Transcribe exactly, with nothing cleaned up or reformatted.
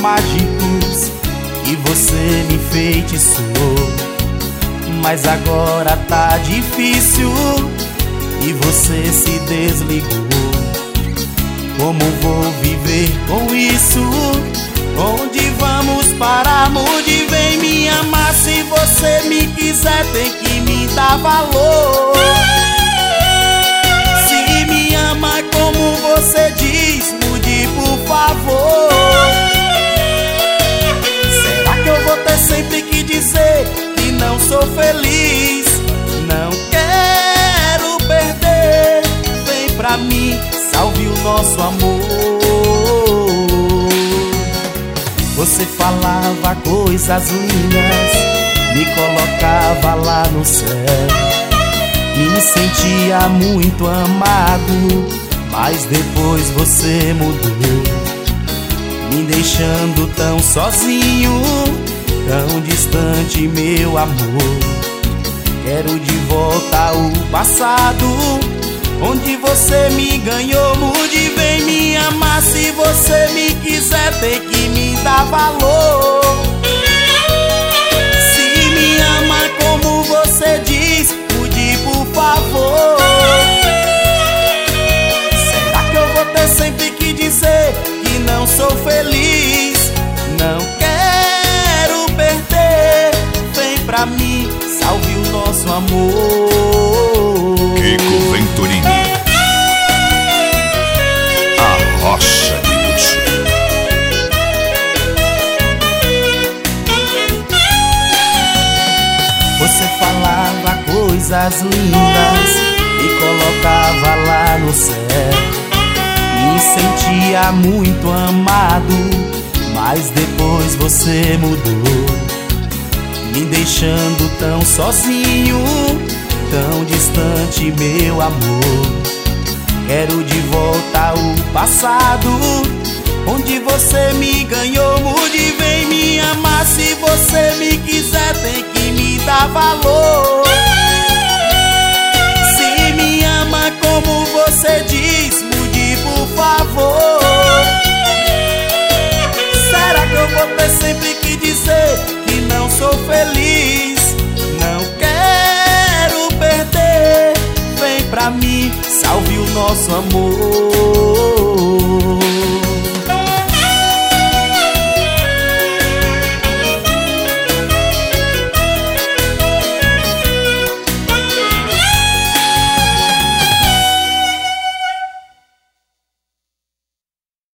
mágicos e você me enfeitiçou. Mas agora tá difícil e você se desligou. Como vou viver com isso? Onde vamos parar? Onde vem me amar? Se você me quiser tem que me dar valor. Se me ama como você diz, mude por favor. Será que eu vou ter sempre que dizer que não sou feliz? Não quero perder. Vem pra mim, salve o nosso amor. Você falava coisas lindas, me colocava lá no céu. Me sentia muito amado, mas depois você mudou, me deixando tão sozinho, tão distante, meu amor. Quero de volta o passado, onde você me ganhou. Mude, vem me amar. Se você me quiser tem que me dar valor. Se me ama como você diz, mude por favor. Será que eu vou ter sempre que dizer que não sou feliz? Não quero perder. Vem pra mim, salve o nosso amor. Kiko Venturini, a rocha de luxo. Você falava coisas lindas, me colocava lá no céu. Me sentia muito amado, mas depois você mudou, me deixando tão sozinho, tão distante, meu amor. Quero de volta o passado, onde você me ganhou. Mude, vem me amar. Se você me quiser tem que me dar valor. Se me ama como você diz, mude por favor. Será que eu vou ter sempre que dizer que não sou feliz? Não quero perder. Vem pra mim, salve o nosso amor.